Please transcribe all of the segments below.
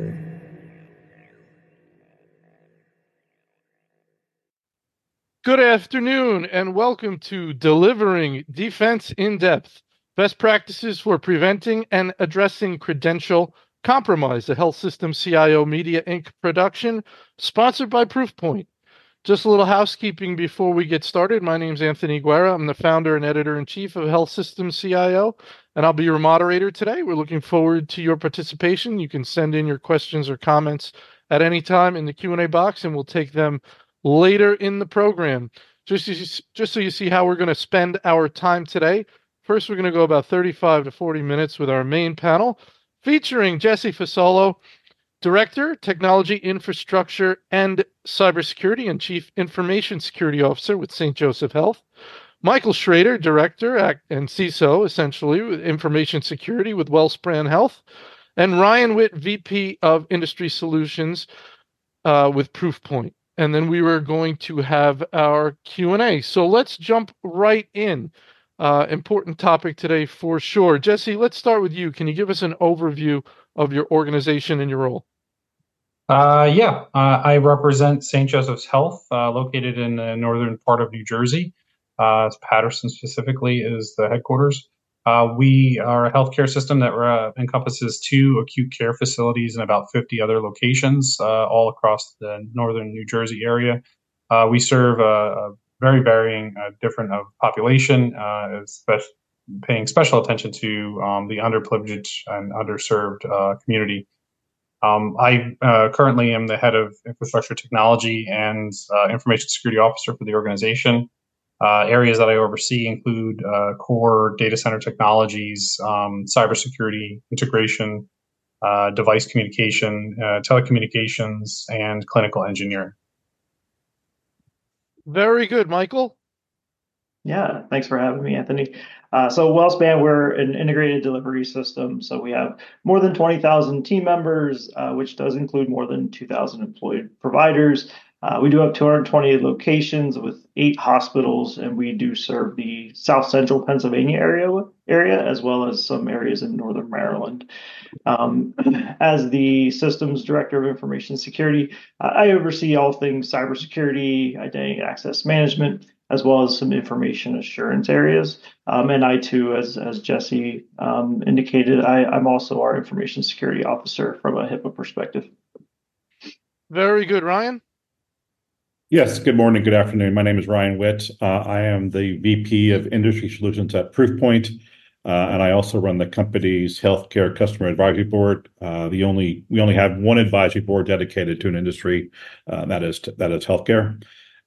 Good afternoon, and welcome to Delivering Defense in Depth, Best Practices for Preventing and Addressing Credential Compromise, a Health System CIO Media Inc. production, sponsored by Proofpoint. Just a little housekeeping before we get started. My name is Anthony Guerra. I'm the founder and editor-in-chief of Health System CIO, and I'll be your moderator today. We're looking forward to your participation. You can send in your questions or comments at any time in the Q&A box, and we'll take them later in the program. Just so you see how we're going to spend our time today. First, we're going to go about 35 to 40 minutes with our main panel, featuring Jesse Fasolo, Director, Technology Infrastructure and Cybersecurity and Chief Information Security Officer with St. Joseph Health. Michael Schrader, Director and CISO, essentially, with Information Security with Wellspring Health. And Ryan Witt, VP of Industry Solutions with Proofpoint. And then we were going to have our Q&A. So let's jump right in. Important topic today for sure. Jesse, let's start with you. Can you give us an overview of your organization and your role? I represent St. Joseph's Health, located in the northern part of New Jersey. Paterson specifically is the headquarters. We are a healthcare system that encompasses 2 acute care facilities and about 50 other locations all across the northern New Jersey area. We serve a very varying different population, paying special attention to the underprivileged and underserved community. I currently am the head of infrastructure technology and information security officer for the organization. Areas that I oversee include core data center technologies, cybersecurity, integration, device communication, telecommunications, and clinical engineering. Very good, Michael. Yeah, thanks for having me, Anthony. So WellSpan, we're an integrated delivery system. So we have more than 20,000 team members, which does include more than 2,000 employed providers. We do have 220 locations with 8 hospitals, and we do serve the South Central Pennsylvania area as well as some areas in Northern Maryland. As the systems director of information security, I oversee all things cybersecurity, identity and access management, as well as some information assurance areas. And I too, as Jesse indicated, I'm also our information security officer from a HIPAA perspective. Very good, Ryan. Yes, good morning, good afternoon. My name is Ryan Witt. I am the VP of Industry Solutions at Proofpoint, and I also run the company's Healthcare Customer Advisory Board. We only have one advisory board dedicated to an industry, that is healthcare.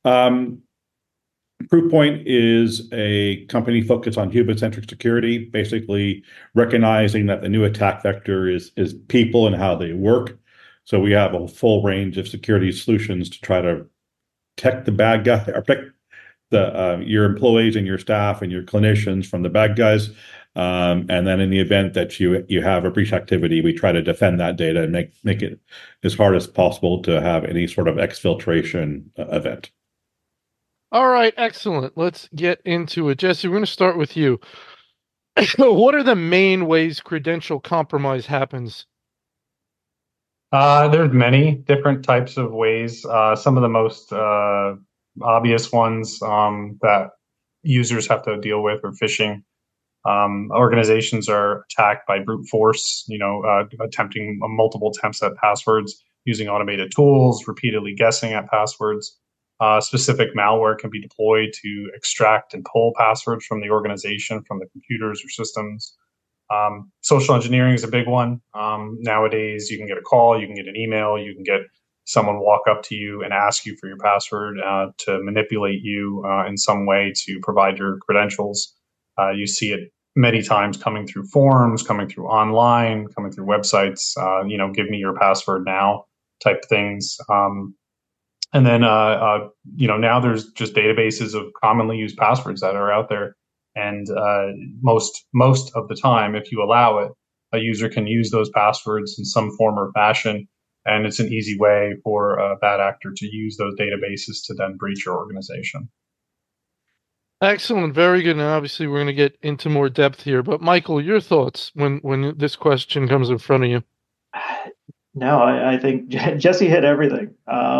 Proofpoint is a company focused on human-centric security, basically recognizing that the new attack vector is people and how they work. So we have a full range of security solutions to try to protect the bad guy, or protect your employees and your staff and your clinicians from the bad guys. And then in the event that you have a breach activity, we try to defend that data and make it as hard as possible to have any sort of exfiltration event. All right, excellent. Let's get into it. Jesse, we're going to start with you. What are the main ways credential compromise happens? There's many different types of ways. Some of the most obvious ones that users have to deal with are phishing. Organizations are attacked by brute force, attempting multiple attempts at passwords, using automated tools, repeatedly guessing at passwords. Specific malware can be deployed to extract and pull passwords from the organization, from the computers or systems. Social engineering is a big one. Nowadays, you can get a call, you can get an email, you can get someone walk up to you and ask you for your password to manipulate you in some way to provide your credentials. You see it many times coming through forums, coming through online, coming through websites, give me your password now type things. And then, now there's just databases of commonly used passwords that are out there. And most of the time, if you allow it, a user can use those passwords in some form or fashion. And it's an easy way for a bad actor to use those databases to then breach your organization. Excellent. Very good. And obviously, we're going to get into more depth here. But Michael, your thoughts when this question comes in front of you? No, I think Jesse hit everything.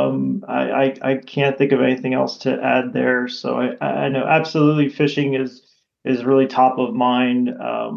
I can't think of anything else to add there. So I know absolutely phishing is really top of mind,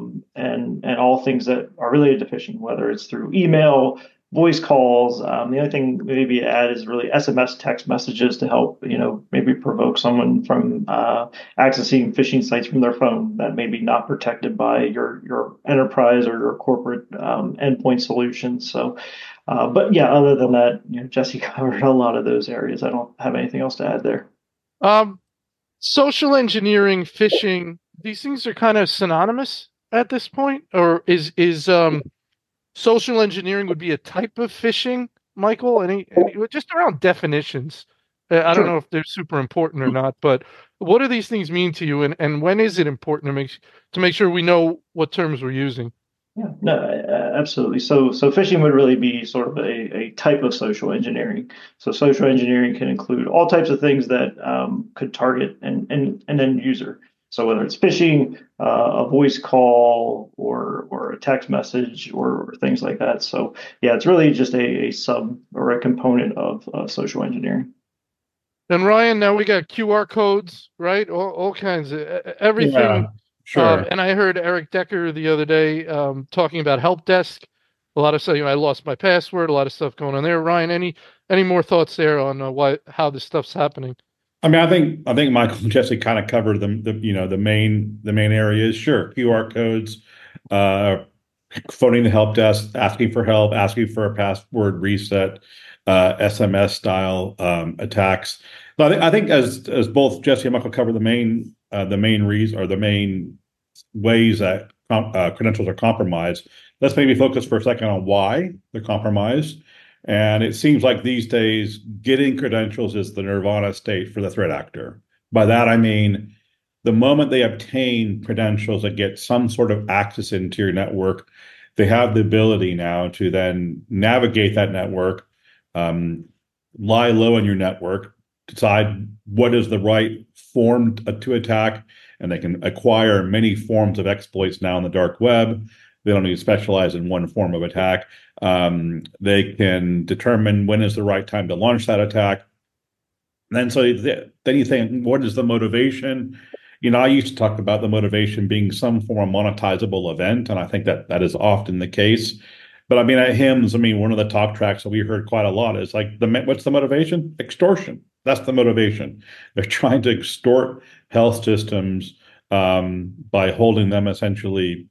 and all things that are related to phishing, whether it's through email, voice calls. The only thing maybe to add is really SMS text messages to help, maybe provoke someone from accessing phishing sites from their phone that may be not protected by your enterprise or your corporate endpoint solutions. So. But yeah, other than that, Jesse covered a lot of those areas. I don't have anything else to add there. Um, Social engineering, phishing, these things are kind of synonymous at this point, or is social engineering would be a type of phishing, Michael? Any just around definitions? I don't know Sure. if they're super important or not, but what do these things mean to you, and when is it important to make sure we know what terms we're using? Yeah, no, absolutely. So phishing would really be sort of a type of social engineering. So social engineering can include all types of things that could target an end user. So whether it's phishing, a voice call, or a text message, or things like that. So yeah, it's really just a sub or a component of social engineering. And Ryan, now we got QR codes, right? All kinds of everything. Yeah, sure. And I heard Eric Decker the other day talking about help desk. A lot of stuff. I lost my password. A lot of stuff going on there. Ryan, any more thoughts there on how this stuff's happening? I mean, I think Michael and Jesse kind of covered the main areas. Sure, QR codes, uh, phoning the help desk, asking for help, asking for a password reset, SMS style attacks. But I think as both Jesse and Michael covered the main reason or the main ways that credentials are compromised. Let's maybe focus for a second on why they're compromised. And it seems like these days, getting credentials is the nirvana state for the threat actor. By that, I mean the moment they obtain credentials that get some sort of access into your network, they have the ability now to then navigate that network, um, lie low in your network, decide what is the right form to attack, and they can acquire many forms of exploits now in the dark web. They don't need to specialize in one form of attack. They can determine when is the right time to launch that attack. And then then you think, what is the motivation? I used to talk about the motivation being some form of monetizable event, and I think that is often the case. But I mean, at HIMSS, one of the talk tracks that we heard quite a lot is like, what's the motivation? Extortion. That's the motivation. They're trying to extort health systems by holding them essentially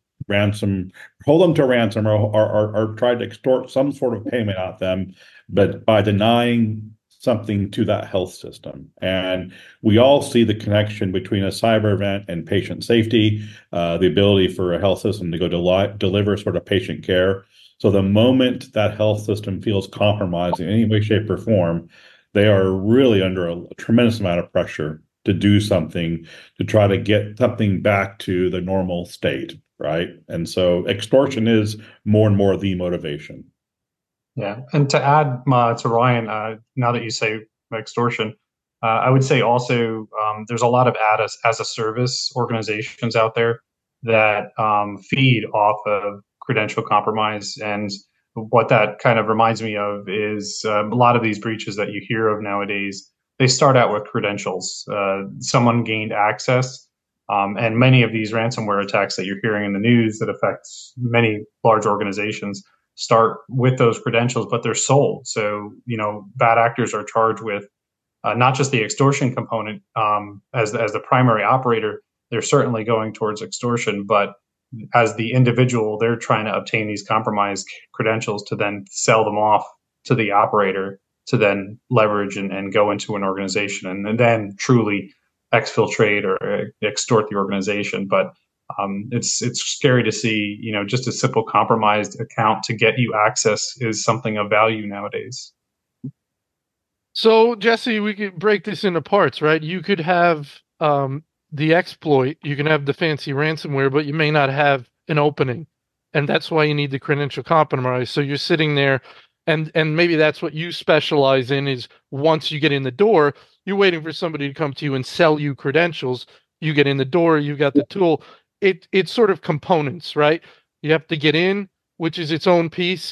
hold them to ransom, or try to extort some sort of payment out of them, but by denying something to that health system. And we all see the connection between a cyber event and patient safety, the ability for a health system to go deliver sort of patient care. So the moment that health system feels compromised in any way, shape, or form, they are really under a tremendous amount of pressure to do something to try to get something back to the normal state, right? And so extortion is more and more the motivation. Yeah, and to add to Ryan, now that you say extortion, I would say also there's a lot of as a service organizations out there that feed off of credential compromise. And what that kind of reminds me of is a lot of these breaches that you hear of nowadays, they start out with credentials. Someone gained access. And many of these ransomware attacks that you're hearing in the news that affects many large organizations start with those credentials, but they're sold. So, bad actors are charged with not just the extortion component as the primary operator. They're certainly going towards extortion, but as the individual, they're trying to obtain these compromised credentials to then sell them off to the operator to then leverage and go into an organization and then truly exfiltrate or extort the organization. But it's scary to see, just a simple compromised account to get you access is something of value nowadays. So, Jesse, we could break this into parts, right? You could have the exploit, you can have the fancy ransomware, but you may not have an opening. And that's why you need the credential compromise. So you're sitting there and maybe that's what you specialize in is once you get in the door, you're waiting for somebody to come to you and sell you credentials. You get in the door, you got the tool. It's sort of components, right? You have to get in, which is its own piece.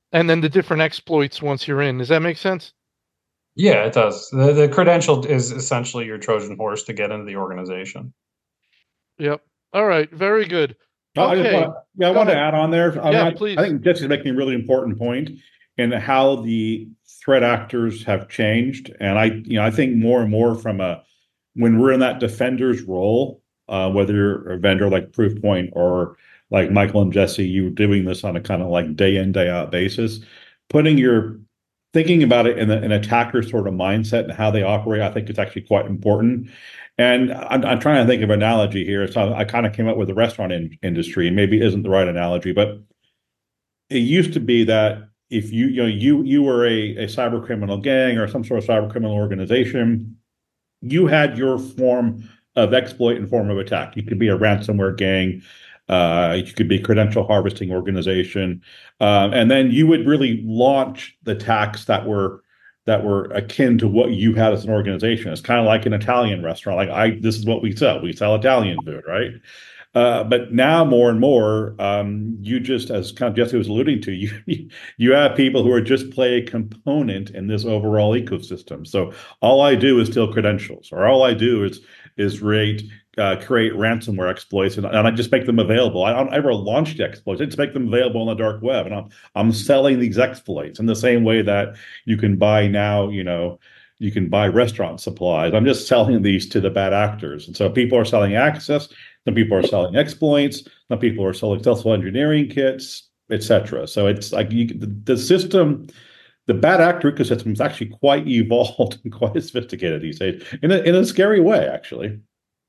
and then the different exploits once you're in. Does that make sense? Yeah, it does. The credential is essentially your Trojan horse to get into the organization. Yep. All right. Very good. I just Okay. want to, yeah, I Go want to ahead. add on there. Yeah, I please. think Jesse's making a really important point in how the threat actors have changed. And I think more and more when we're in that defender's role, whether you're a vendor like Proofpoint or like Michael and Jesse, you doing this on a kind of like day in, day out basis, thinking about it in an attacker sort of mindset and how they operate, I think it's actually quite important. And I'm trying to think of an analogy here. So I kind of came up with the restaurant industry, and maybe it isn't the right analogy, but it used to be that if you were a cyber criminal gang or some sort of cyber criminal organization, you had your form of exploit and form of attack. You could be a ransomware gang, you could be a credential harvesting organization, and then you would really launch the attacks that were akin to what you had as an organization. It's kind of like an Italian restaurant. This is what we sell. We sell Italian food, right? But now more and more, you just, as kind of Jesse was alluding to, you have people who are just play a component in this overall ecosystem. So all I do is steal credentials, or all I do is create ransomware exploits, and I just make them available. I don't ever launch the exploits. I just make them available on the dark web, and I'm selling these exploits in the same way that you can buy now. You can buy restaurant supplies. I'm just selling these to the bad actors, and so people are selling access. Some people are selling exploits. Some people are selling social engineering kits, etc. So it's like the system, the bad actor ecosystem is actually quite evolved and quite sophisticated these days, in a scary way, actually.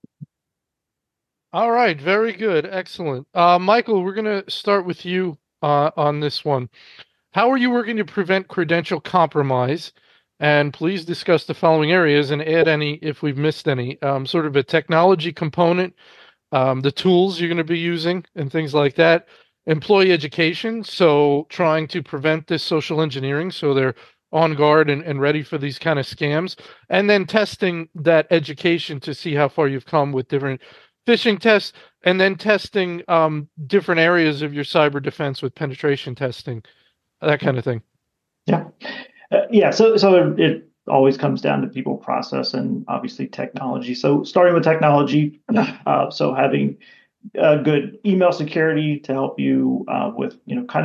All right. Very good. Excellent. Michael, we're going to start with you on this one. How are you working to prevent credential compromise? And please discuss the following areas and add any if we've missed any. Sort of a technology component, the tools you're going to be using and things like that. Employee education, so trying to prevent this social engineering so they're on guard and ready for these kind of scams. And then testing that education to see how far you've come with different phishing tests, and then testing different areas of your cyber defense with penetration testing, that kind of thing. Yeah. Yeah. So it always comes down to people, process, and obviously technology. So starting with technology, so having good email security to help you with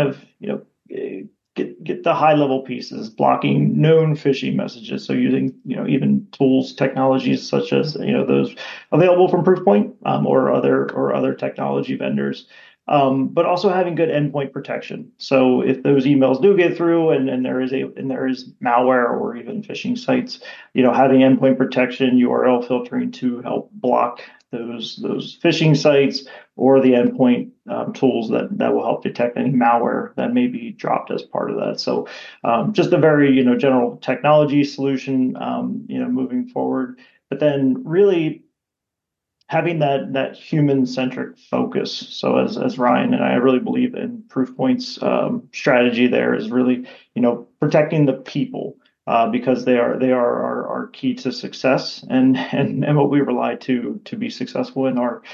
get the high level pieces, blocking known phishing messages. So using even tools, technologies such as those available from Proofpoint or other technology vendors. But also having good endpoint protection. So if those emails do get through and there is malware or even phishing sites, having endpoint protection, URL filtering to help block those phishing sites or the endpoint tools that will help detect any malware that may be dropped as part of that. So just a very general technology solution moving forward. But then really having that human-centric focus. So as Ryan and I really believe in Proofpoint's strategy there is really, protecting the people because they are our key to success and what we rely to be successful in our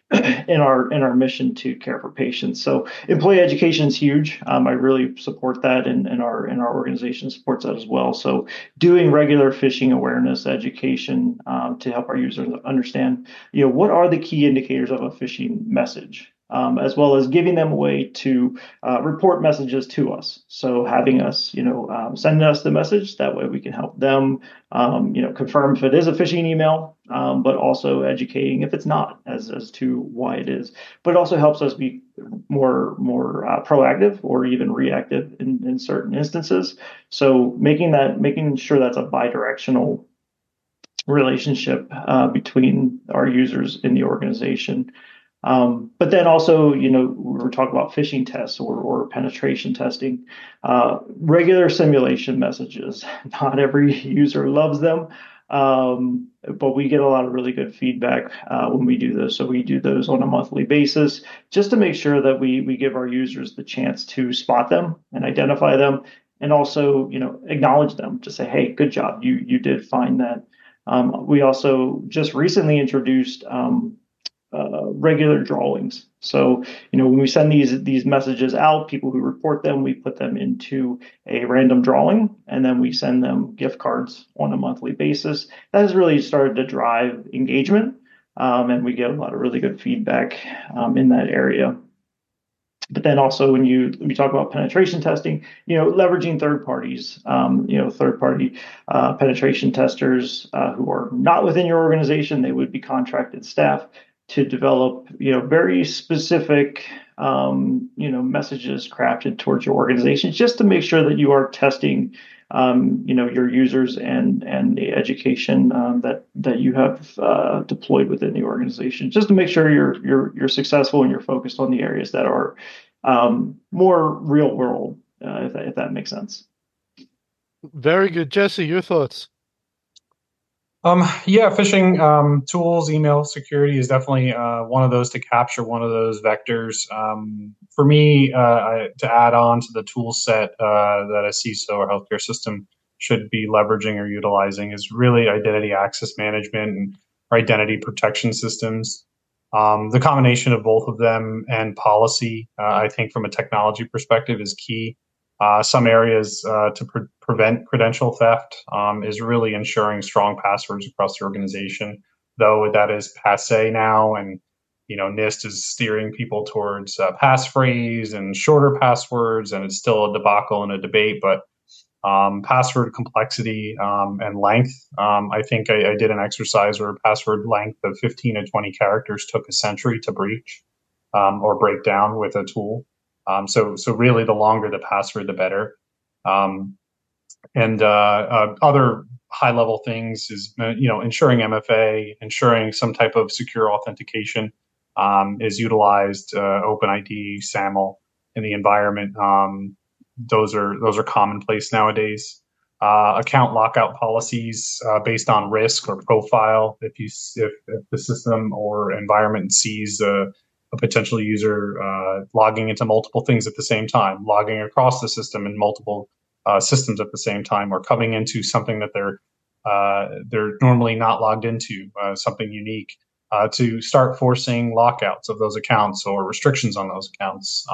mission to care for patients. So employee education is huge. I really support that, and our organization supports that as well. So doing regular phishing awareness education to help our users understand, what are the key indicators of a phishing message. As well as giving them a way to report messages to us. So having us, send us the message. That way we can help them, confirm if it is a phishing email, but also educating if it's not, as to why it is. But it also helps us be more proactive or even reactive in certain instances. So making sure that's a bidirectional relationship between our users in the organization. But then also, we're talking about phishing tests or penetration testing, regular simulation messages. Not every user loves them, but we get a lot of really good feedback when we do those. So we do those on a monthly basis just to make sure that we give our users the chance to spot them and identify them, and also, acknowledge them to say, hey, good job, you did find that. We also just recently introduced regular drawings. So, when we send these messages out, people who report them, we put them into a random drawing, and then we send them gift cards on a monthly basis. That has really started to drive engagement, and we get a lot of really good feedback in that area. But then also when we talk about penetration testing, leveraging third parties, third party penetration testers who are not within your organization, they would be contracted staff to develop, very specific, messages crafted towards your organization, just to make sure that you are testing, your users and the education that you have deployed within the organization, just to make sure you're successful and you're focused on the areas that are more real world, if that makes sense. Very good, Jesse. Your thoughts? Phishing tools, email security is definitely one of those to capture one of those vectors. For me, to add on to the tool set that a CISO or healthcare system should be leveraging or utilizing is really identity access management and identity protection systems. The combination of both of them and policy, I think from a technology perspective, is key. Some areas to prevent credential theft is really ensuring strong passwords across the organization, though that is passé now, and NIST is steering people towards passphrase and shorter passwords, and it's still a debacle and a debate. But password complexity and length, I think I did an exercise where password length of 15 to 20 characters took a century to breach or break down with a tool. So really, the longer the password, the better. Other high-level things is, ensuring MFA, ensuring some type of secure authentication is utilized, OpenID, SAML in the environment. Those are commonplace nowadays. Account lockout policies based on risk or profile. If the system or environment sees a potential user logging into multiple things at the same time, logging across the system in multiple systems at the same time, or coming into something that they're normally not logged into, something unique, to start forcing lockouts of those accounts or restrictions on those accounts.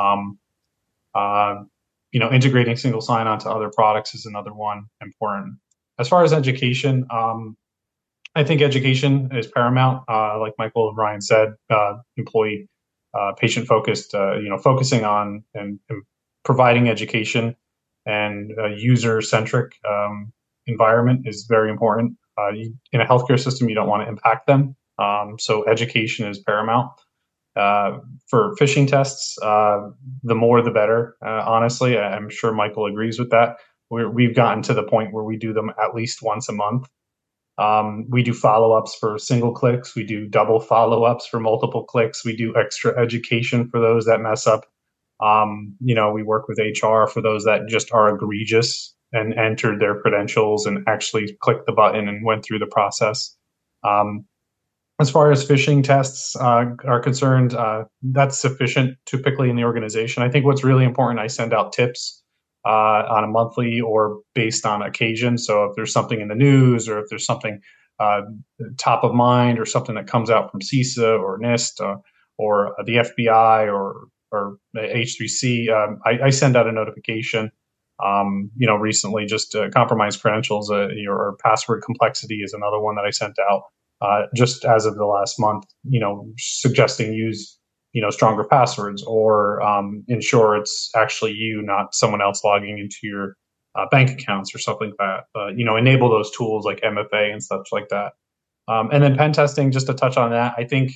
Integrating single sign-on to other products is another one important. As far as education, I think education is paramount. Like Michael and Ryan said, employee patient-focused, focusing on and providing education and a user-centric environment is very important. In a healthcare system, you don't want to impact them. So education is paramount. For phishing tests, the more the better. Honestly, I'm sure Michael agrees with that. We've gotten to the point where we do them at least once a month. We do follow-ups for single clicks. We do double follow-ups for multiple clicks. We do extra education for those that mess up. We work with HR for those that just are egregious and entered their credentials and actually clicked the button and went through the process. As far as phishing tests are concerned, that's sufficient typically in the organization. I think what's really important, I send out tips on a monthly or based on occasion. So if there's something in the news, or if there's something top of mind, or something that comes out from CISA or NIST or the FBI or H3C, I send out a notification. Recently, just compromised credentials or password complexity is another one that I sent out. Just as of the last month, suggesting use, stronger passwords, or ensure it's actually you, not someone else logging into your bank accounts or something like that. Enable those tools like MFA and such like that. And then pen testing, just to touch on that, I think,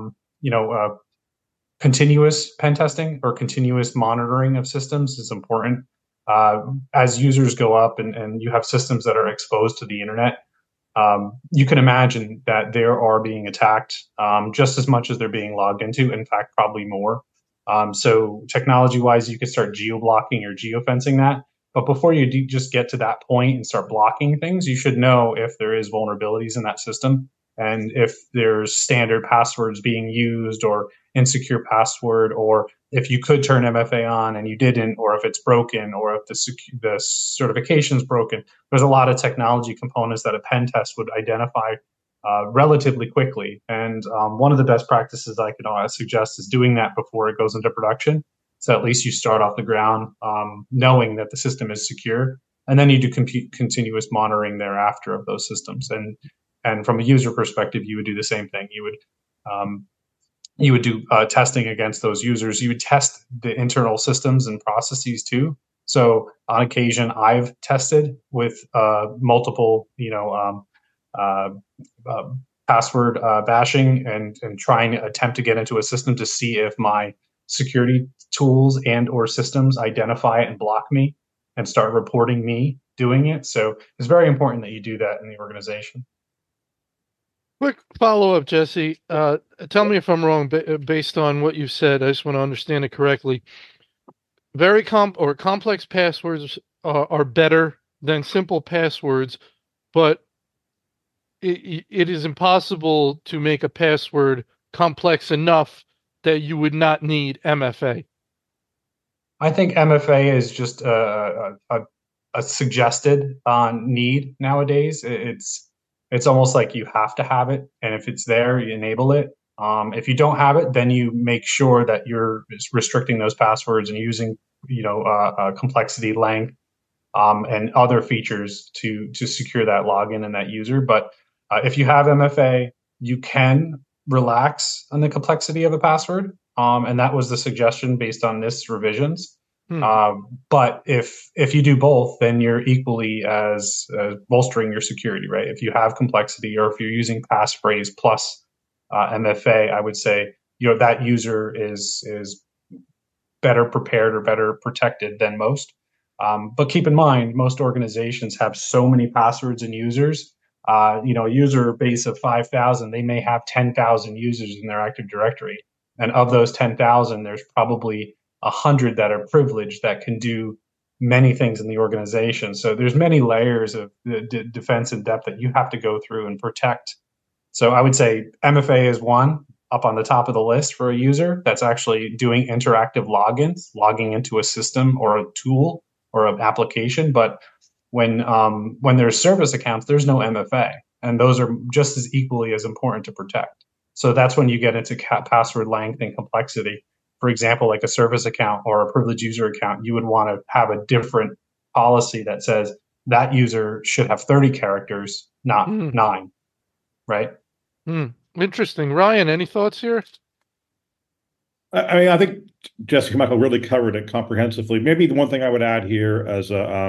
continuous pen testing or continuous monitoring of systems is important. As users go up and you have systems that are exposed to the internet, you can imagine that they are being attacked just as much as they're being logged into. In fact, probably more. So technology-wise, you could start geo-blocking or geofencing that. But before you do just get to that point and start blocking things, you should know if there is vulnerabilities in that system, and if there's standard passwords being used or insecure password, or if you could turn MFA on and you didn't, or if it's broken, or if the certification's broken. There's a lot of technology components that a pen test would identify relatively quickly. And one of the best practices I could suggest is doing that before it goes into production. So at least you start off the ground knowing that the system is secure, and then you do continuous monitoring thereafter of those systems. And from a user perspective, you would do the same thing. You would do testing against those users. You would test the internal systems and processes too. So on occasion, I've tested with multiple, password bashing and trying to attempt to get into a system to see if my security tools and or systems identify it and block me and start reporting me doing it. So it's very important that you do that in the organization. Quick follow-up, Jesse. Tell me if I'm wrong, based on what you said. I just want to understand it correctly. Very complex passwords are better than simple passwords, but it is impossible to make a password complex enough that you would not need MFA. I think MFA is just a suggested need nowadays. It's almost like you have to have it, and if it's there, you enable it. If you don't have it, then you make sure that you're restricting those passwords and using, complexity, length, and other features to secure that login and that user. But if you have MFA, you can relax on the complexity of a password, and that was the suggestion based on this revisions. But if you do both, then you're equally as bolstering your security, right? If you have complexity, or if you're using passphrase plus MFA, I would say that user is better prepared or better protected than most. But keep in mind, most organizations have so many passwords and users. A user base of 5,000, they may have 10,000 users in their Active Directory, and of those 10,000, there's probably 100 that are privileged that can do many things in the organization. So there's many layers of defense in depth that you have to go through and protect. So I would say MFA is one up on the top of the list for a user that's actually doing interactive logins, logging into a system or a tool or an application. But when there's service accounts, there's no MFA, and those are just as equally as important to protect. So that's when you get into password length and complexity. For example, like a service account or a privileged user account, you would want to have a different policy that says that user should have 30 characters, not 9, right? Interesting. Ryan, any thoughts here? I mean, I think Jessica Michael really covered it comprehensively. Maybe the one thing I would add here as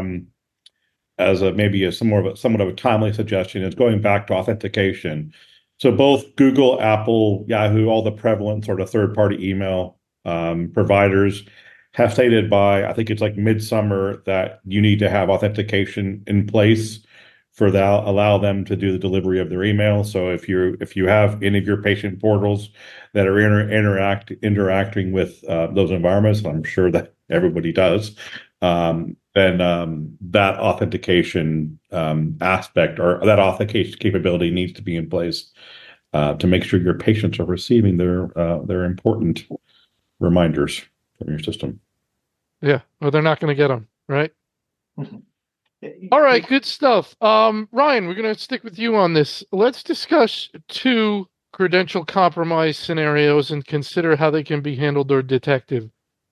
somewhat of a timely suggestion is going back to authentication. So both Google, Apple, Yahoo, all the prevalent sort of third-party email providers have stated by, I think it's like midsummer, that you need to have authentication in place for that, allow them to do the delivery of their email. So if you have any of your patient portals that are interacting with those environments, and I'm sure that everybody does, then that authentication aspect or that authentication capability needs to be in place to make sure your patients are receiving their important reminders from your system. Yeah, or they're not going to get them, right? All right, good stuff. Ryan, we're going to stick with you on this. Let's discuss 2 credential compromise scenarios and consider how they can be handled or detected.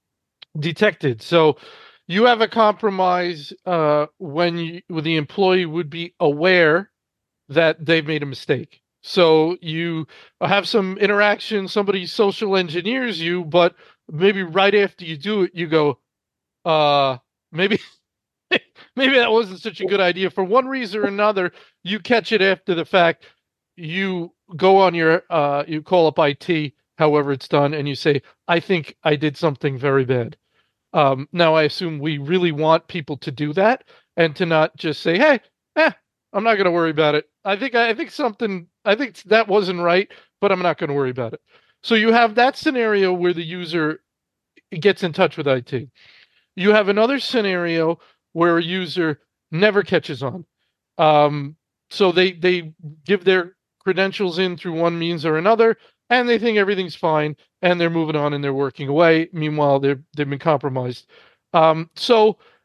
So you have a compromise when the employee would be aware that they've made a mistake. So you have some interaction, somebody social engineers you, but maybe right after you do it, you go, maybe that wasn't such a good idea. For one reason or another, you catch it after the fact. You go on you call up IT, however it's done, and you say, I think I did something very bad. Now, I assume we really want people to do that and to not just say, hey, I'm not going to worry about it. I think that wasn't right, but I'm not going to worry about it. So you have that scenario where the user gets in touch with IT. You have another scenario where a user never catches on. So they give their credentials in through one means or another, and they think everything's fine, and they're moving on and they're working away. Meanwhile, they've been compromised. So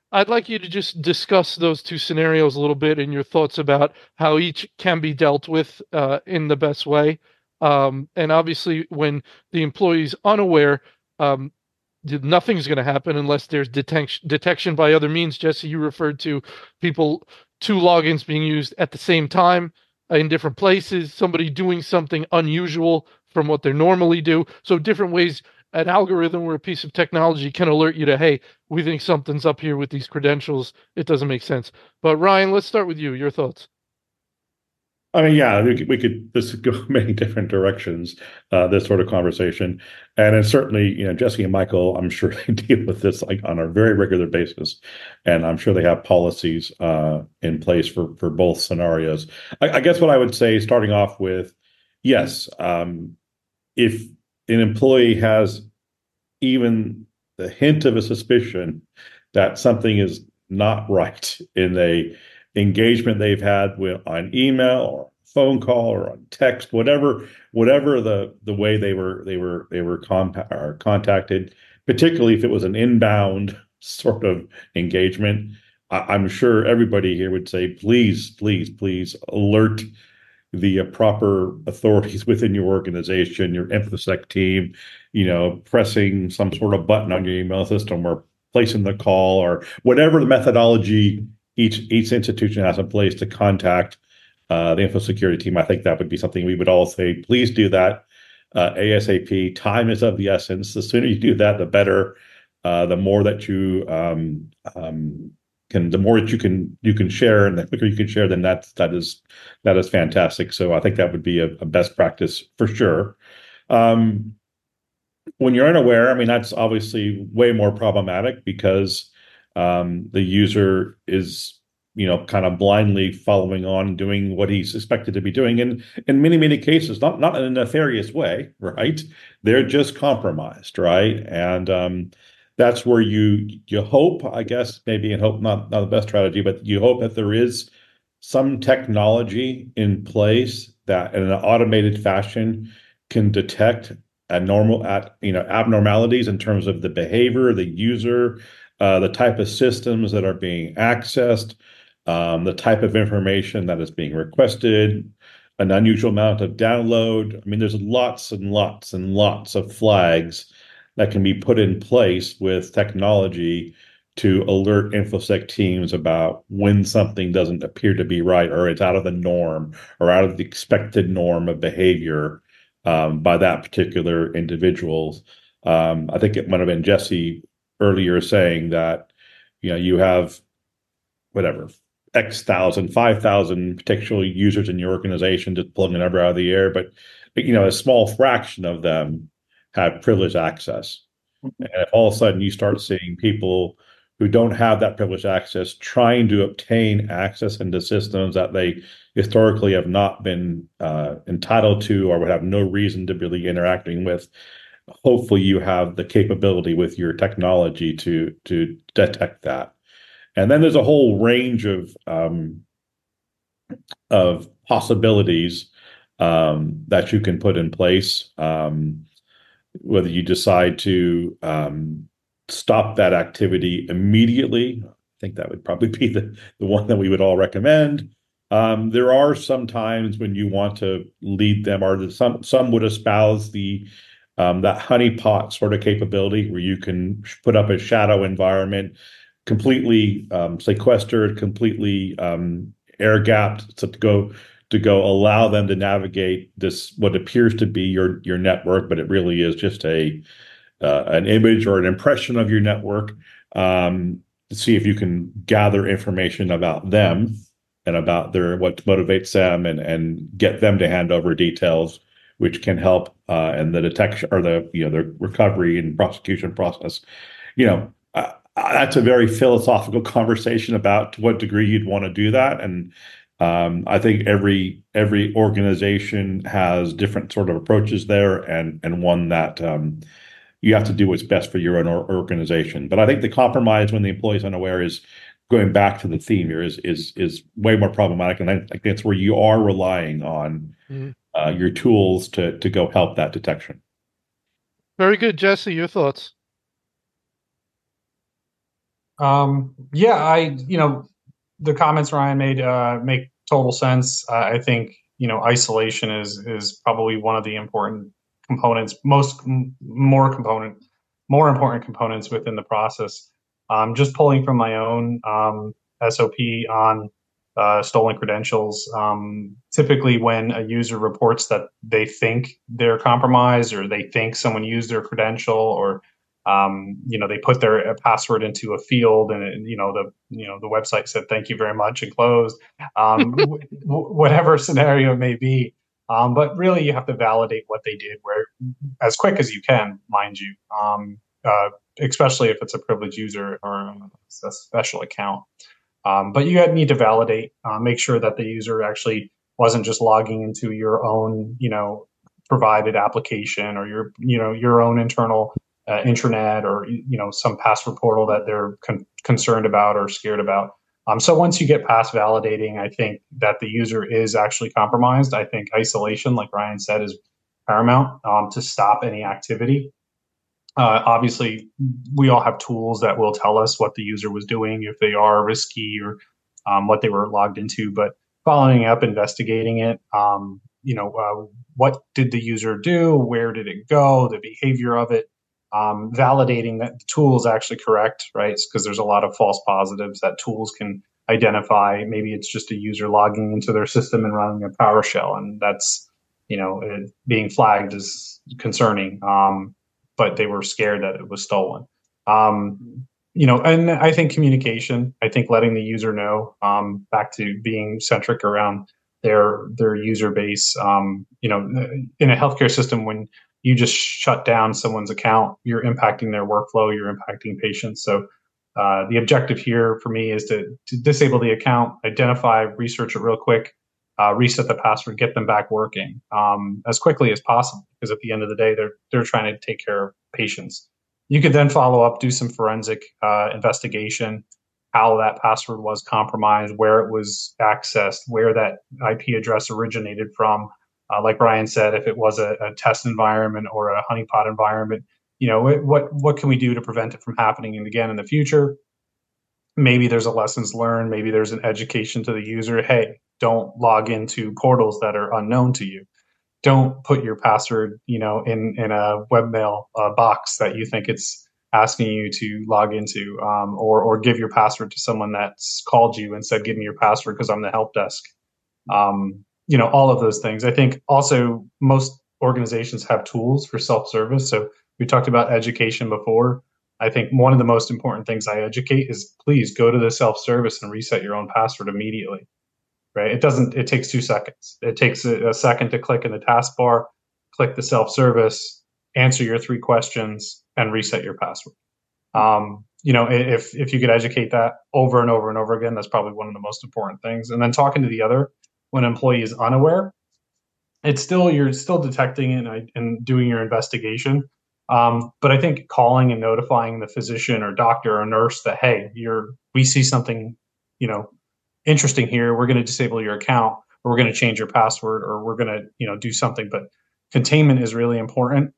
I'd like you to just discuss those two scenarios a little bit and your thoughts about how each can be dealt with in the best way. And obviously, when the employee's unaware, um, nothing's going to happen unless there's detection by other means. Jesse, you referred to people, two logins being used at the same time in different places, somebody doing something unusual from what they normally do. So different ways an algorithm or a piece of technology can alert you to, hey, we think something's up here with these credentials. It doesn't make sense. But Ryan, let's start with you. Your thoughts. I mean, yeah, this could go many different directions, this sort of conversation. And then certainly, Jesse and Michael, I'm sure they deal with this like on a very regular basis. And I'm sure they have policies in place for both scenarios. I guess what I would say, starting off with, yes, if an employee has even the hint of a suspicion that something is not right in a engagement they've had with on email or phone call or on text, whatever the way they were contacted, particularly if it was an inbound sort of engagement. I'm sure everybody here would say, please, please, please alert the proper authorities within your organization, your InfoSec team, pressing some sort of button on your email system or placing the call or whatever the methodology each institution has in place to contact the info security team. I think that would be something we would all say, please do that ASAP. Time is of the essence. The sooner you do that, the better. The more that you the more that you can share, and the quicker you can share, then that is fantastic. So I think that would be a best practice for sure. When you're unaware, I mean, that's obviously way more problematic because the user is, kind of blindly following on doing what he's expected to be doing. And in many, many cases, not in a nefarious way, right? They're just compromised, right? And that's where you hope, I guess, maybe, and hope not the best strategy, but you hope that there is some technology in place that in an automated fashion can detect abnormalities in terms of the behavior, the user, the type of systems that are being accessed, the type of information that is being requested, an unusual amount of download. I mean, there's lots and lots and lots of flags that can be put in place with technology to alert InfoSec teams about when something doesn't appear to be right or it's out of the norm or out of the expected norm of behavior by that particular individual. I think it might have been Jesse earlier saying that, you have whatever, X thousand, 5,000 potential users in your organization, just pulling a number out of the air, but a small fraction of them have privileged access. And if all of a sudden you start seeing people who don't have that privileged access trying to obtain access into systems that they historically have not been entitled to or would have no reason to be interacting with, hopefully you have the capability with your technology to detect that. And then there's a whole range of possibilities that you can put in place. Whether you decide to stop that activity immediately, I think that would probably be the one that we would all recommend. There are some times when you want to lead them, or some would espouse that honeypot sort of capability where you can put up a shadow environment, completely sequestered, completely air gapped, to go allow them to navigate this, what appears to be your network, but it really is just an image or an impression of your network, to see if you can gather information about them and about what motivates them, and get them to hand over details which can help in the detection or the recovery and prosecution process. That's a very philosophical conversation about to what degree you'd want to do that. And I think every organization has different sort of approaches there, and one that you have to do what's best for your own organization. But I think the compromise when the employee is unaware is, going back to the theme here, is way more problematic. And I think that's where you are relying on your tools to go help that detection. Very good, Jesse. Your thoughts? Yeah, the comments Ryan made make total sense. I think isolation is probably one of the important components, more important components within the process. Just pulling from my own SOP on stolen credentials. Typically, when a user reports that they think they're compromised or they think someone used their credential, or they put their password into a field, and the website said thank you very much and closed. Whatever scenario it may be, but really you have to validate what they did where as quick as you can, mind you. Especially if it's a privileged user or a special account. But you need to validate, make sure that the user actually wasn't just logging into your own, provided application or your own internal intranet or some password portal that they're concerned about or scared about. So once you get past validating, I think that the user is actually compromised. I think isolation, like Ryan said, is paramount to stop any activity. Obviously, we all have tools that will tell us what the user was doing, if they are risky or what they were logged into. But following up, investigating it, what did the user do? Where did it go? The behavior of it, validating that the tool is actually correct, right? Because there's a lot of false positives that tools can identify. Maybe it's just a user logging into their system and running a PowerShell, and that's being flagged as concerning. But they were scared that it was stolen. And I think communication, I think letting the user know, back to being centric around their user base. In a healthcare system, when you just shut down someone's account, you're impacting their workflow, you're impacting patients. So the objective here for me is to disable the account, identify, research it real quick, reset the password, get them back working as quickly as possible. Because at the end of the day, they're trying to take care of patients. You could then follow up, do some forensic investigation, how that password was compromised, where it was accessed, where that IP address originated from. Like Brian said, if it was a test environment or a honeypot environment, what can we do to prevent it from happening again in the future? Maybe there's a lessons learned. Maybe there's an education to the user. Hey, don't log into portals that are unknown to you. Don't put your password, in a webmail box that you think it's asking you to log into, or give your password to someone that's called you and said, "Give me your password because I'm the help desk." All of those things. I think also most organizations have tools for self-service. So we talked about education before. I think one of the most important things I educate is please go to the self-service and reset your own password immediately. Right? It takes 2 seconds. It takes a second to click in the taskbar, click the self-service, answer your 3 questions, and reset your password. If you could educate that over and over and over again, that's probably one of the most important things. And then talking to the other, when an employee is unaware, you're still detecting it and doing your investigation. But I think calling and notifying the physician or doctor or nurse that, hey, we see something, interesting here. We're going to disable your account, or we're going to change your password, or we're going to, do something. But containment is really important.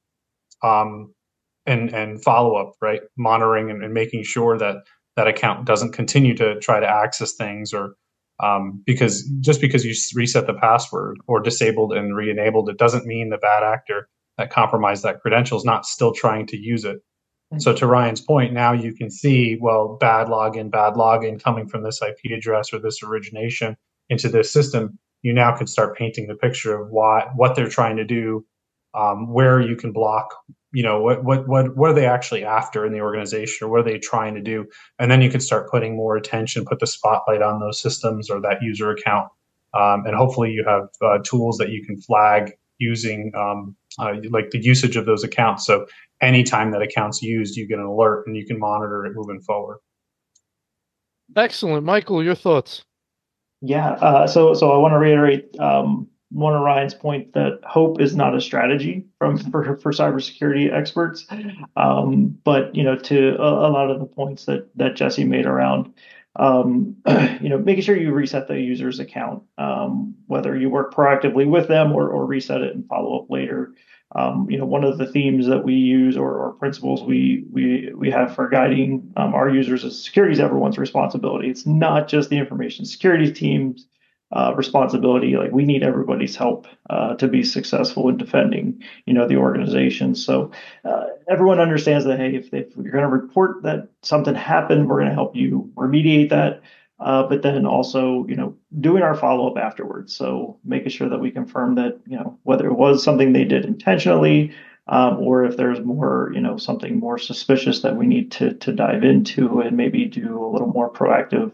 And follow up, right? Monitoring and making sure that that account doesn't continue to try to access things, or because just because you reset the password or disabled and re-enabled, it doesn't mean the bad actor that compromised that credential is not still trying to use it. So to Ryan's point, now you can see, well, bad login coming from this IP address or this origination into this system. You now can start painting the picture of what they're trying to do, where you can block, what are they actually after in the organization, or what are they trying to do? And then you can start putting more attention, put the spotlight on those systems or that user account. And hopefully you have tools that you can flag using like the usage of those accounts. So anytime that account's used, you get an alert and you can monitor it moving forward. Excellent. Michael, your thoughts? Yeah. So I want to reiterate one of Ryan's point that hope is not a strategy for cybersecurity experts. But to a lot of the points that Jesse made around making sure you reset the user's account, whether you work proactively with them or reset it and follow up later. One of the themes that we use or principles we have for guiding our users is security is everyone's responsibility. It's not just the information security team's responsibility. Like we need everybody's help to be successful in defending, the organization. So everyone understands that, hey, if you're going to report that something happened, we're going to help you remediate that. But then also, doing our follow up afterwards. So making sure that we confirm that, whether it was something they did intentionally, or if there's more, something more suspicious that we need to dive into and maybe do a little more proactive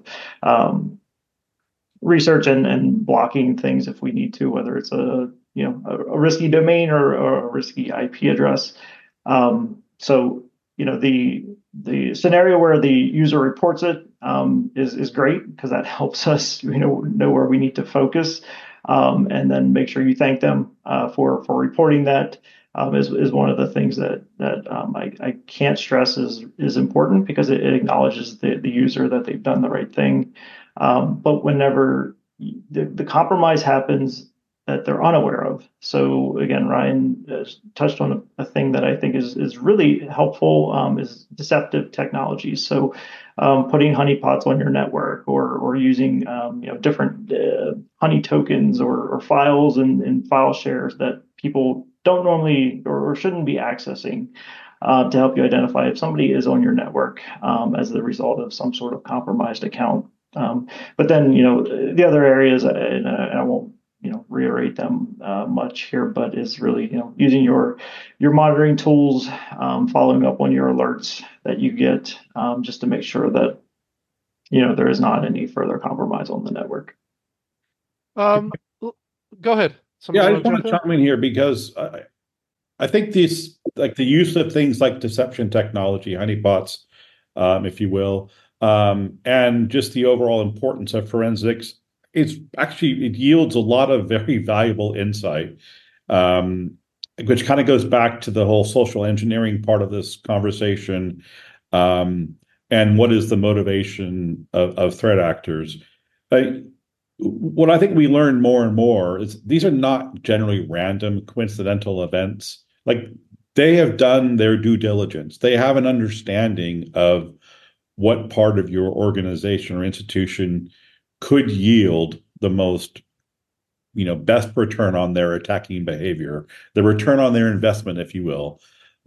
research and blocking things if we need to, whether it's a risky domain or a risky IP address. So the scenario where the user reports it is great because that helps us know where we need to focus, and then make sure you thank them for reporting that. Is one of the things that I can't stress is important because it acknowledges the user that they've done the right thing. But whenever the compromise happens that they're unaware of. So again, Ryan has touched on a thing that I think is really helpful, is deceptive technologies. So putting honeypots on your network or using different honey tokens or files and file shares that people don't normally or shouldn't be accessing. To help you identify if somebody is on your network as the result of some sort of compromised account. But then, the other areas, and I won't, reiterate them much here, but is really, using your monitoring tools, following up on your alerts that you get, just to make sure that, there is not any further compromise on the network. Go ahead. I just want to chime in here because I think these, like the use of things like deception technology, honeypots, if you will, and just the overall importance of forensics, it yields a lot of very valuable insight, which kind of goes back to the whole social engineering part of this conversation, and what is the motivation of threat actors. What I think we learn more and more is these are not generally random, coincidental events. Like they have done their due diligence. They have an understanding of what part of your organization or institution could yield the most, best return on their attacking behavior, the return on their investment, if you will.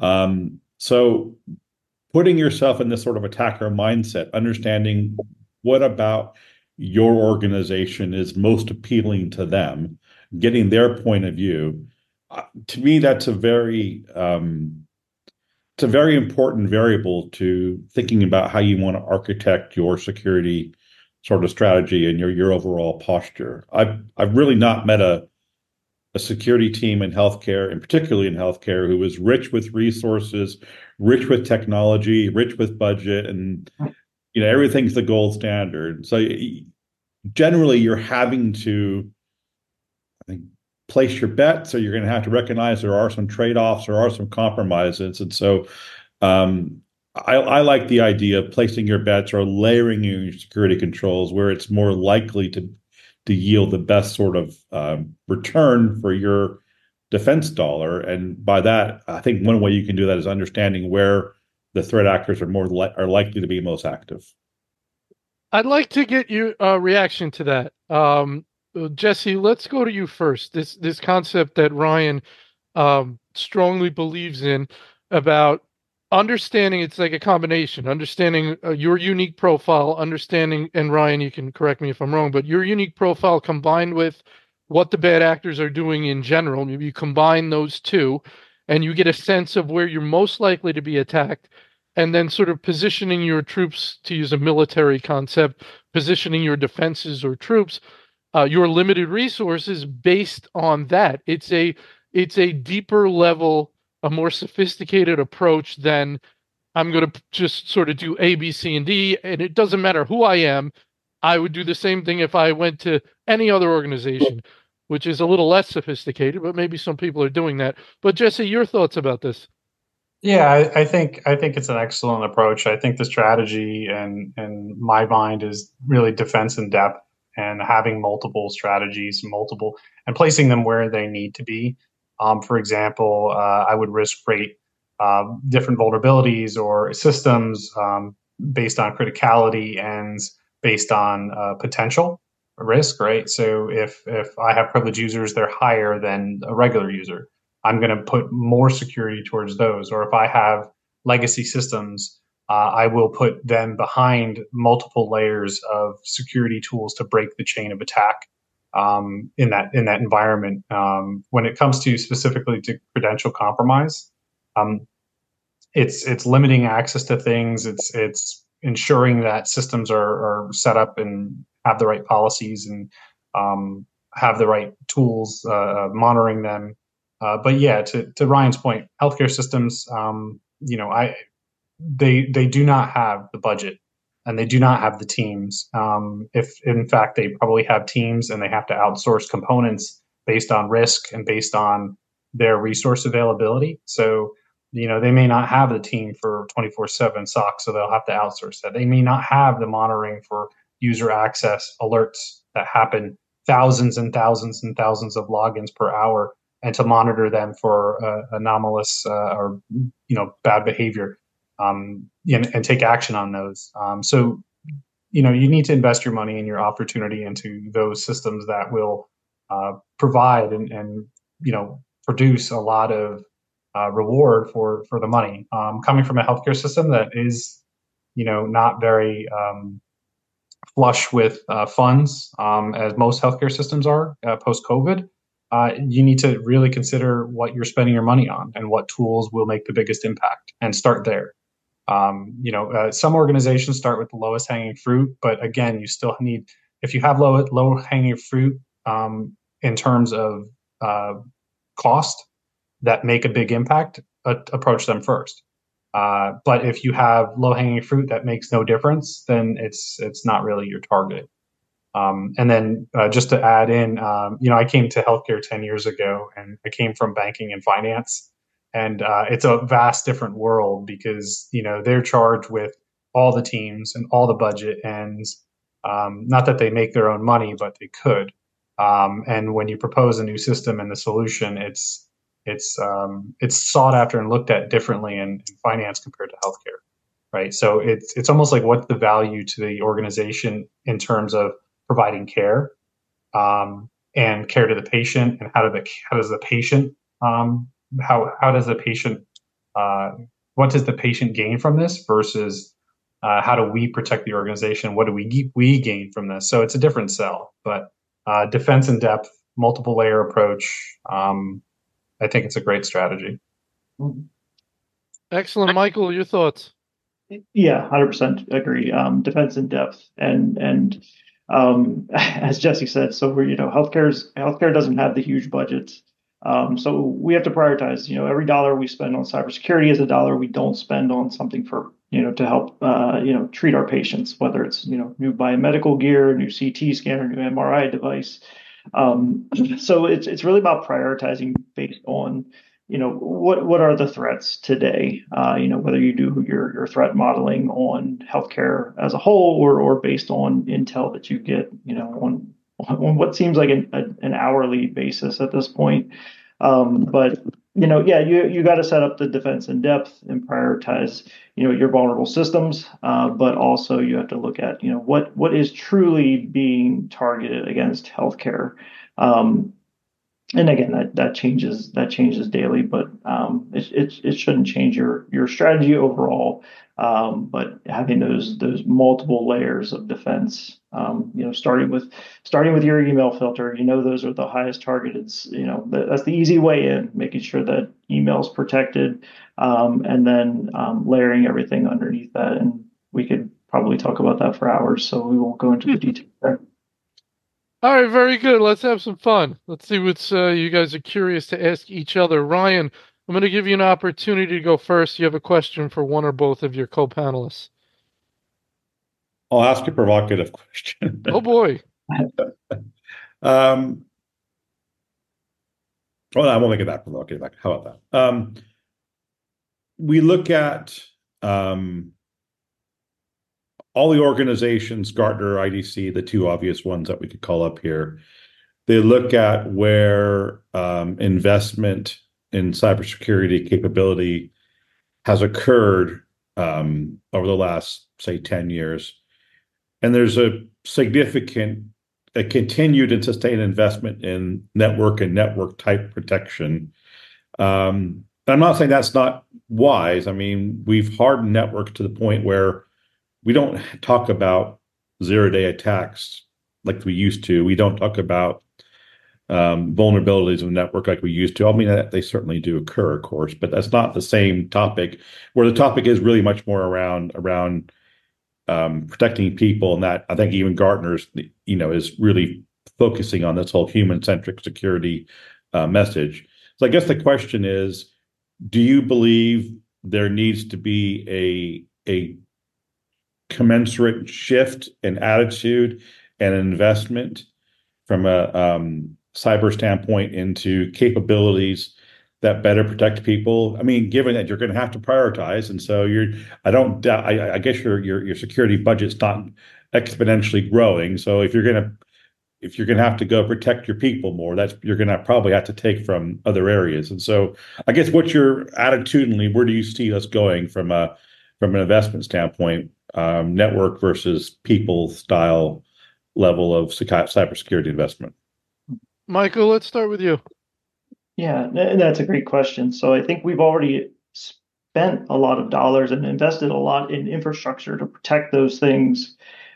So putting yourself in this sort of attacker mindset, understanding what about your organization is most appealing to them, getting their point of view, to me, that's a very important variable to thinking about how you want to architect your security sort of strategy and your overall posture. I've really not met a security team in healthcare, and particularly in healthcare, who is rich with resources, rich with technology, rich with budget, and everything's the gold standard. So generally, you're having to, I think, place your bets, or you're going to have to recognize there are some trade-offs, there are some compromises, and so I like the idea of placing your bets or layering your security controls where it's more likely to yield the best sort of return for your defense dollar. And by that, I think one way you can do that is understanding where the threat actors are likely to be most active. I'd like to get your reaction to that. Jesse, let's go to you first. This concept that Ryan strongly believes in about understanding, it's like a combination, understanding your unique profile, understanding, and Ryan, you can correct me if I'm wrong, but your unique profile combined with what the bad actors are doing in general, maybe you combine those two and you get a sense of where you're most likely to be attacked, and then sort of positioning your troops, to use a military concept, positioning your defenses or troops, your limited resources based on that. It's a deeper level, a more sophisticated approach than I'm going to just sort of do A, B, C, and D, and it doesn't matter who I am. I would do the same thing if I went to any other organization, which is a little less sophisticated, but maybe some people are doing that. But Jesse, your thoughts about this? Yeah, I think it's an excellent approach. I think the strategy in my mind is really defense in depth and having multiple strategies, and placing them where they need to be. For example, I would risk rate different vulnerabilities or systems based on criticality and based on potential risk, right? So if I have privileged users, they're higher than a regular user. I'm going to put more security towards those. Or if I have legacy systems, I will put them behind multiple layers of security tools to break the chain of attack in that environment. When it comes to specifically to credential compromise, it's limiting access to things. It's ensuring that systems are set up and have the right policies and have the right tools monitoring them. But yeah, to Ryan's point, healthcare systems, they do not have the budget and they do not have the teams. If in fact they probably have teams and they have to outsource components based on risk and based on their resource availability. So, they may not have the team for 24/7 SOC, so they'll have to outsource that. They may not have the monitoring for user access alerts that happen thousands and thousands and thousands of logins per hour, and to monitor them for anomalous or bad behavior. And take action on those. So, you need to invest your money and your opportunity into those systems that will provide and produce a lot of reward for the money. Coming from a healthcare system that is, not very flush with funds, as most healthcare systems are post-COVID, you need to really consider what you're spending your money on and what tools will make the biggest impact, and start there. Some organizations start with the lowest hanging fruit, but again, you still need, if you have low hanging fruit in terms of cost that make a big impact, approach them first. But if you have low hanging fruit that makes no difference, then it's not really your target. And then just to add in, I came to healthcare 10 years ago, and I came from banking and finance. And it's a vast different world because, they're charged with all the teams and all the budget, and not that they make their own money, but they could. And when you propose a new system and the solution, it's sought after and looked at differently in finance compared to healthcare, right? So it's almost like, what's the value to the organization in terms of providing care and care to the patient, and how does the patient what does the patient gain from this versus how do we protect the organization? What do we gain from this? So it's a different sell, but defense in depth, multiple layer approach. I think it's a great strategy. Excellent. Michael, your thoughts? Yeah, 100% agree. Defense in depth and as Jesse said, so we're, healthcare doesn't have the huge budgets. So we have to prioritize, every dollar we spend on cybersecurity is a dollar we don't spend on something for, to help, treat our patients, whether it's, new biomedical gear, new CT scanner, new MRI device. So it's really about prioritizing based on, what are the threats today? Whether you do your threat modeling on healthcare as a whole, or based on intel that you get, on what seems like an hourly basis at this point. But you got to set up the defense in depth and prioritize, your vulnerable systems. But also you have to look at, what is truly being targeted against healthcare. And again, that changes daily, but it shouldn't change your strategy overall. But having those multiple layers of defense, starting with your email filter, those are the highest targeted. That's the easy way in, making sure that email's protected, and then layering everything underneath that. And we could probably talk about that for hours, so we won't go into the details there. All right, very good. Let's have some fun. Let's see what you guys are curious to ask each other. Ryan, I'm going to give you an opportunity to go first. You have a question for one or both of your co-panelists. I'll ask a provocative question. Oh, boy. Well, I won't make it that provocative. How about that? We look at all the organizations, Gartner, IDC, the two obvious ones that we could call up here. they look at where investment in cybersecurity capability has occurred over the last, say, 10 years. And there's a continued and sustained investment in network and network type protection. I'm not saying that's not wise. I mean, we've hardened networks to the point where we don't talk about zero-day attacks like we used to. We don't talk about vulnerabilities of the network like we used to. I mean, they certainly do occur, of course, but that's not the same topic. Where the topic is really much more around protecting people, and that I think even Gartner's, is really focusing on this whole human-centric security message. So I guess the question is, do you believe there needs to be a commensurate shift in attitude and investment from a cyber standpoint into capabilities that better protect people? I mean, given that you're going to have to prioritize, and so I guess your security budget's not exponentially growing. So if you're going to have to go protect your people more, you're going to probably have to take from other areas. And so I guess what's your attitudinally, where do you see us going from an investment standpoint, network versus people style level of cybersecurity investment? Michael, let's start with you. Yeah, that's a great question. So I think we've already spent a lot of dollars and invested a lot in infrastructure to protect those things.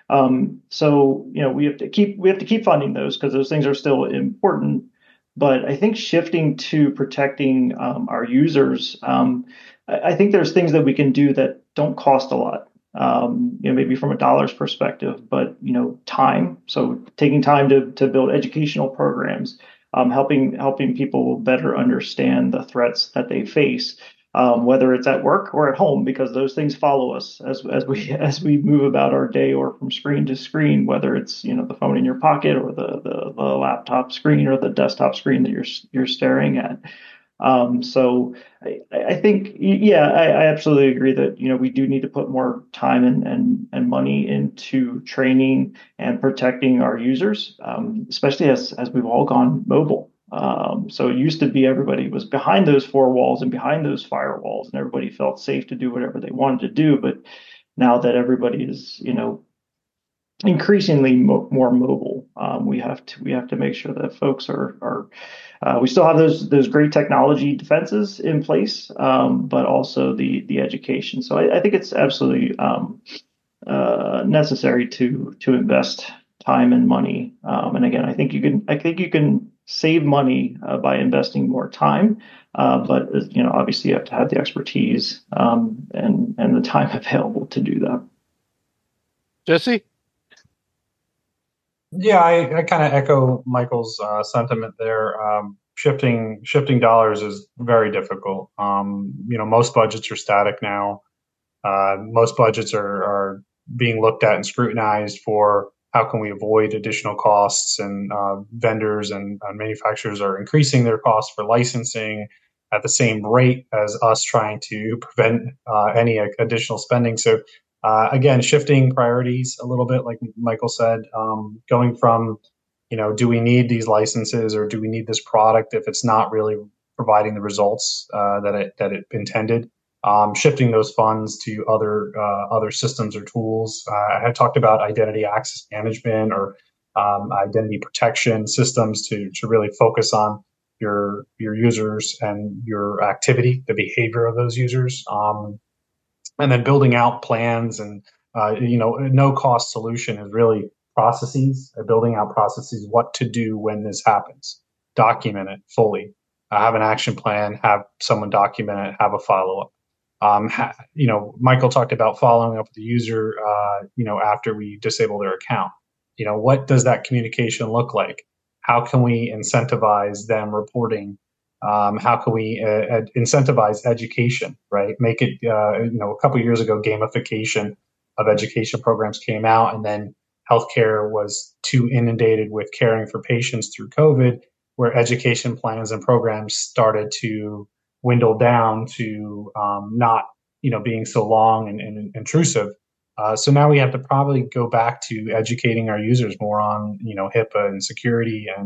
So we have to keep funding those because those things are still important. But I think shifting to protecting our users, I think there's things that we can do that don't cost a lot. Maybe from a dollars perspective, but time. So taking time to build educational programs, helping people better understand the threats that they face, whether it's at work or at home, because those things follow us as we move about our day or from screen to screen, whether it's the phone in your pocket or the laptop screen or the desktop screen that you're staring at. So I think, I absolutely agree that, we do need to put more time and money into training and protecting our users, especially as we've all gone mobile. So it used to be everybody was behind those four walls and behind those firewalls, and everybody felt safe to do whatever they wanted to do. But now that everybody is, increasingly more mobile, we have to make sure that folks are we still have those great technology defenses in place, but also the education. So I think it's absolutely necessary to invest time and money. And again, I think you can save money by investing more time, but obviously you have to have the expertise and the time available to do that. Jesse? Yeah, I kind of echo Michael's sentiment there. Shifting dollars is very difficult. Most budgets are static now. Most budgets are being looked at and scrutinized for how can we avoid additional costs, and vendors and manufacturers are increasing their costs for licensing at the same rate as us trying to prevent any additional spending. So again, shifting priorities a little bit, like Michael said, going from, do we need these licenses or do we need this product if it's not really providing the results that it intended? Shifting those funds to other systems or tools. I had talked about identity access management or identity protection systems to really focus on your users and your activity, the behavior of those users. And then building out plans and, no cost solution is really processes, building out processes, what to do when this happens, document it fully, have an action plan, have someone document it, have a follow-up. Michael talked about following up with the user, after we disable their account. What does that communication look like? How can we incentivize them reporting? How can we incentivize education, right? Make it, a couple of years ago, gamification of education programs came out, and then healthcare was too inundated with caring for patients through COVID, where education plans and programs started to dwindle down to not, being so long and intrusive. So now we have to probably go back to educating our users more on, HIPAA and security and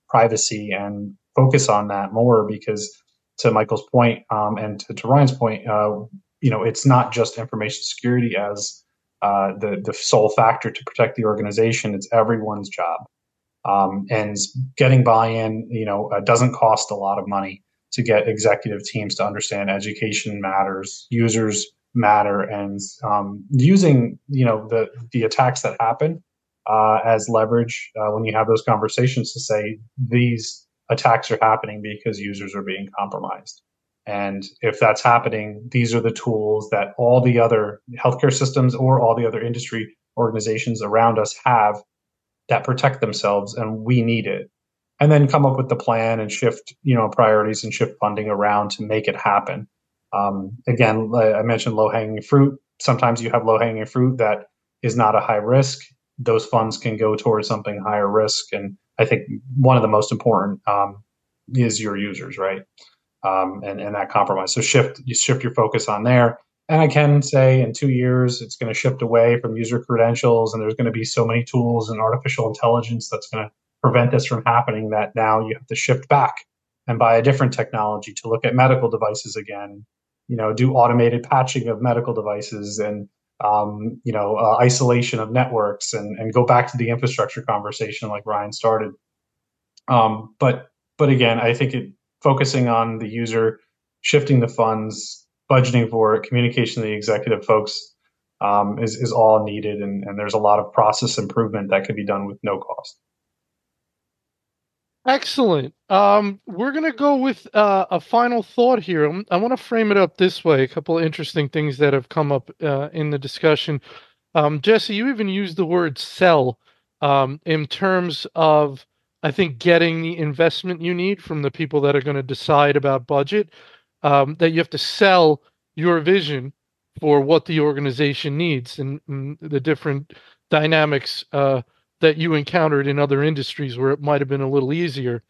privacy and focus on that more, because to Michael's point, and to Ryan's point, it's not just information security as the sole factor to protect the organization. It's everyone's job. And getting buy-in, doesn't cost a lot of money to get executive teams to understand education matters, users matter, and using the attacks that happen as leverage when you have those conversations to say these attacks are happening because users are being compromised. And if that's happening, these are the tools that all the other healthcare systems or all the other industry organizations around us have that protect themselves, and we need it. And then come up with the plan and shift, priorities and shift funding around to make it happen. Again, I mentioned low-hanging fruit. Sometimes you have low-hanging fruit that is not a high risk. Those funds can go towards something higher risk. And I think one of the most important is your users, right? And that compromise. So you shift your focus on there. And I can say in 2 years, it's going to shift away from user credentials, and there's going to be so many tools and artificial intelligence that's going to prevent this from happening, that now you have to shift back and buy a different technology to look at medical devices again, do automated patching of medical devices and, isolation of networks, and go back to the infrastructure conversation like Ryan started. But again, I think focusing on the user, shifting the funds, budgeting for it, communication to the executive folks is all needed. And there's a lot of process improvement that can be done with no cost. Excellent. We're going to go with a final thought here. I want to frame it up this way. A couple of interesting things that have come up in the discussion. Jesse, you even used the word sell in terms of, I think, getting the investment you need from the people that are going to decide about budget, that you have to sell your vision for what the organization needs, and the different dynamics that you encountered in other industries where it might have been a little easier.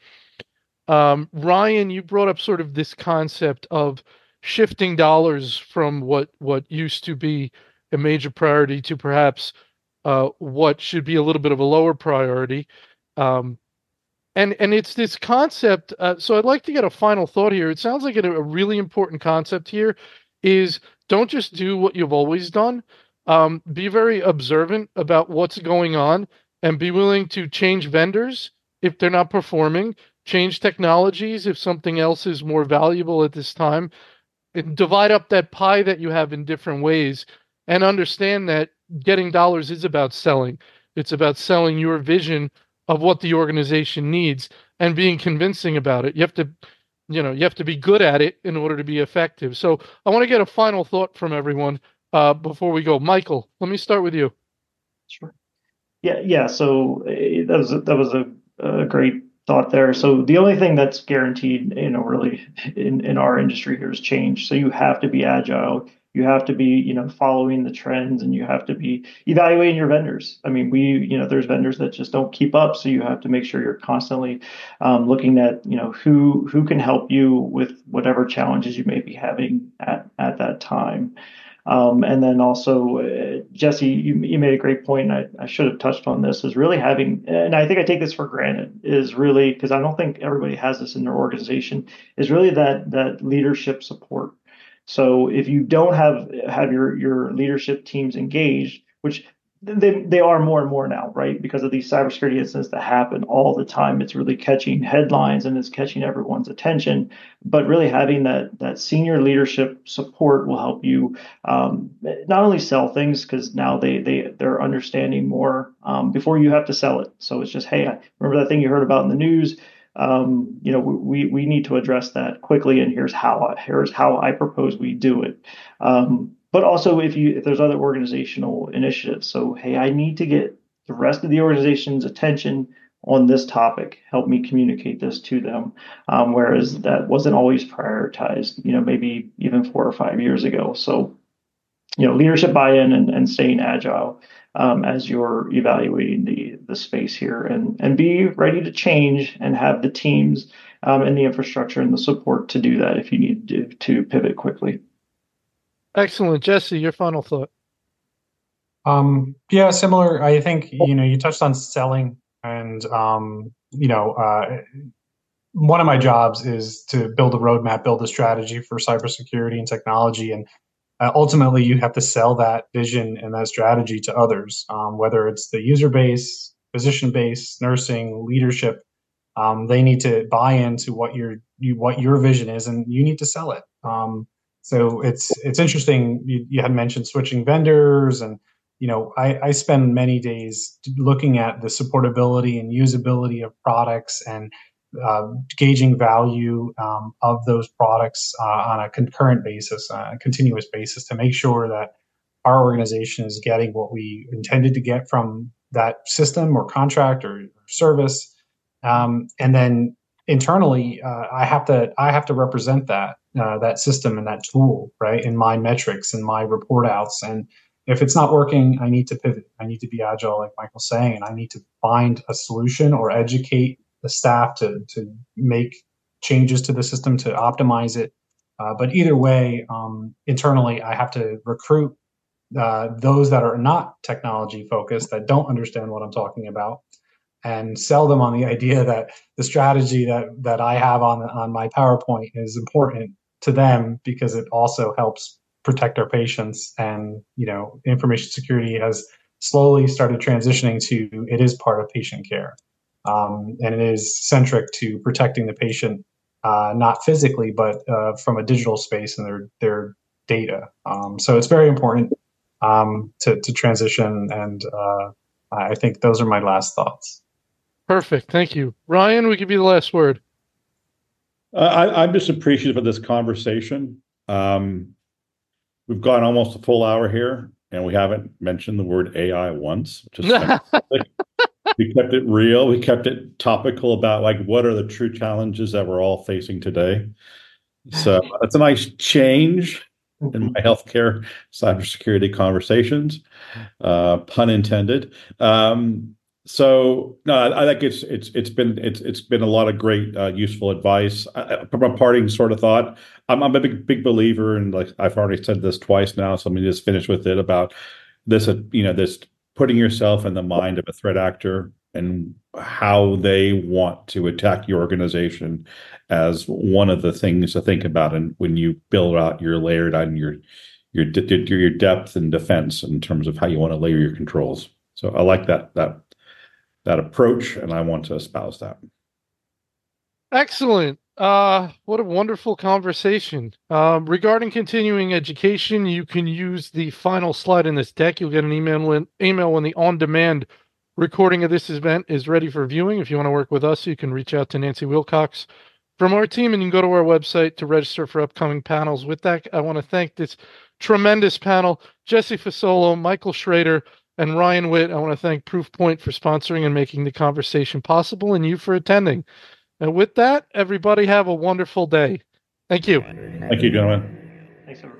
Ryan, you brought up sort of this concept of shifting dollars from what used to be a major priority to perhaps what should be a little bit of a lower priority. And it's this concept. So I'd like to get a final thought here. It sounds like a really important concept here is don't just do what you've always done. Be very observant about what's going on, and be willing to change vendors if they're not performing, change technologies if something else is more valuable at this time, and divide up that pie that you have in different ways, and understand that getting dollars is about selling. It's about selling your vision of what the organization needs and being convincing about it. You have to be good at it in order to be effective. So I want to get a final thought from everyone before we go. Michael, let me start with you. Sure. Yeah. So that was a great thought there. So the only thing that's guaranteed, really in our industry here is change. So you have to be agile. You have to be, following the trends, and you have to be evaluating your vendors. I mean, there's vendors that just don't keep up. So you have to make sure you're constantly looking at, who can help you with whatever challenges you may be having at that time. And then also, Jesse, you made a great point, and I should have touched on this, is really having, and I think I take this for granted, is really, because I don't think everybody has this in their organization, is really that leadership support. So if you don't have your leadership teams engaged, which they are more and more now, right? Because of these cybersecurity incidents that happen all the time, it's really catching headlines and it's catching everyone's attention. But really having that senior leadership support will help you not only sell things, because now they're understanding more before you have to sell it. So it's just, hey, remember that thing you heard about in the news? We need to address that quickly, and here's how I propose we do it. But also if there's other organizational initiatives. So, hey, I need to get the rest of the organization's attention on this topic. Help me communicate this to them. Whereas that wasn't always prioritized, maybe even 4 or 5 years ago. So, leadership buy-in and staying agile as you're evaluating the space here, and be ready to change and have the teams and the infrastructure and the support to do that if you need to pivot quickly. Excellent. Jesse, your final thought. Yeah, similar. I think, you touched on selling. And one of my jobs is to build a roadmap, build a strategy for cybersecurity and technology, and ultimately you have to sell that vision and that strategy to others, whether it's the user base, physician base, nursing, leadership. They need to buy into what your vision is, and you need to sell it. So it's interesting. You had mentioned switching vendors, and I spend many days looking at the supportability and usability of products and gauging value of those products on a concurrent basis, a continuous basis, to make sure that our organization is getting what we intended to get from that system or contract or service. And then internally, I have to represent that system and that tool, right, in my metrics and my report outs. And if it's not working, I need to pivot. I need to be agile, like Michael's saying, and I need to find a solution or educate the staff to make changes to the system to optimize it. But either way, internally, I have to recruit those that are not technology focused, that don't understand what I'm talking about, and sell them on the idea that the strategy that I have on my PowerPoint is important to them, because it also helps protect our patients. And information security has slowly started transitioning to, it is part of patient care, and it is centric to protecting the patient, not physically, but from a digital space and their data. So it's very important to transition, and I think those are my last thoughts. Perfect. Thank you. Ryan, we give you the last word. I'm just appreciative of this conversation. We've gone almost a full hour here, and we haven't mentioned the word AI once, which is fantastic. We kept it real. We kept it topical about what are the true challenges that we're all facing today. So that's a nice change in my healthcare cybersecurity conversations, pun intended. So no, I think it's been a lot of great useful advice. From a parting sort of thought, I'm a big believer in, like I've already said this twice now, so let me just finish with it, about this. This putting yourself in the mind of a threat actor and how they want to attack your organization as one of the things to think about, and when you build out your layered on your depth and defense in terms of how you want to layer your controls. So I like that approach, and I want to espouse that. Excellent. What a wonderful conversation. Regarding continuing education, you can use the final slide in this deck. You'll get an email when the on-demand recording of this event is ready for viewing. If you want to work with us, you can reach out to Nancy Wilcox from our team, and you can go to our website to register for upcoming panels. With that, I want to thank this tremendous panel, Jesse Fasolo, Michael Schrader, and Ryan Witt. I want to thank Proofpoint for sponsoring and making the conversation possible, and you for attending. And with that, everybody have a wonderful day. Thank you. Thank you, gentlemen. Thanks, everybody.